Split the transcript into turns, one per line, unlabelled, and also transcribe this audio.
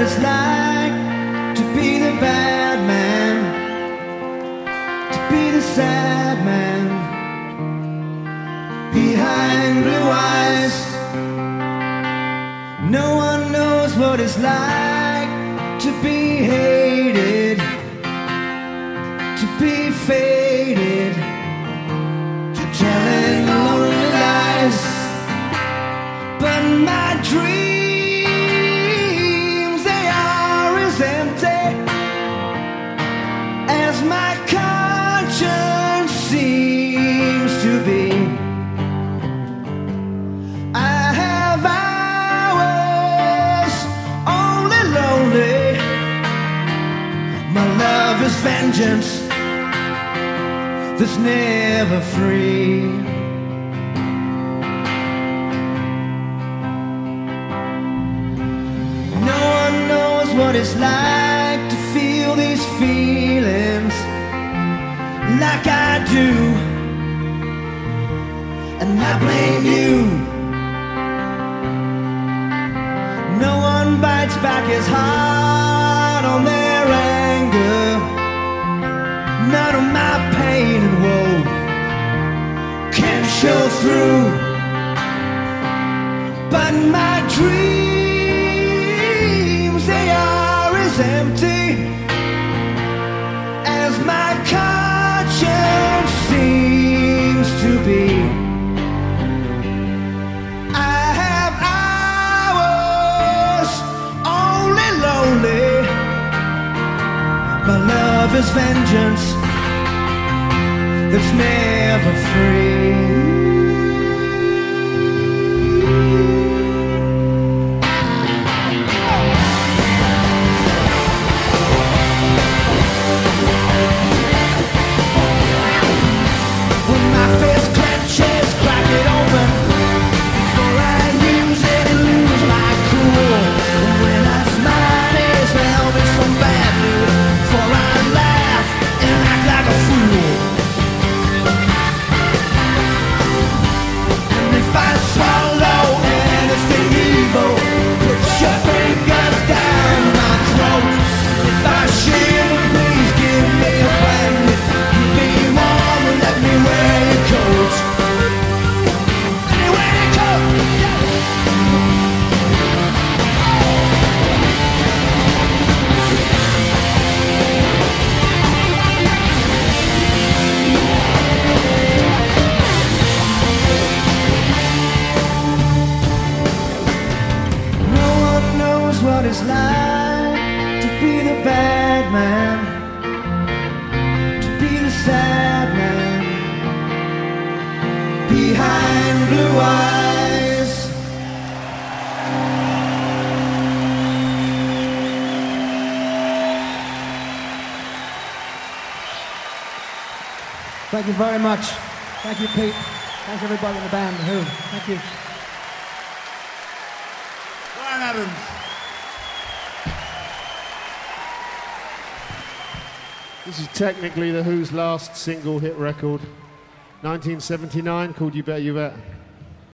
it's like to be the bad man, to be the sad man behind blue eyes. No one knows what it's like to be hated, to be faded, to telling lonely lies. But my dreams, they are as empty as my conscience seems to be. I have hours only lonely. My love is vengeance that's never free. No one knows what it's like to feel these feelings like I do, and I blame you. No one bites back as hard on their anger. None of my pain and woe can show through. But my dreams, they are as empty as my conscience seems to be. I have hours only lonely. My love is vengeance that's never free. When my fist clenches, crack it open before I use it and lose my cool. When I smile, it's tell me some bad news before I laugh and act like a fool. And if I swallow anything evil, put your fingers down my throat. If I shiver, please give me a blanket. You be warm and let me wear your coat. Let me wear your coat. No one knows what it's like to be the bad man, to be the sad man behind blue eyes. Thank you very much. Thank you, Pete. Thanks everybody in the band, The Who. Thank you.
Bryan Adams. This is technically The Who's last single hit record, 1979, called You Bet You Bet.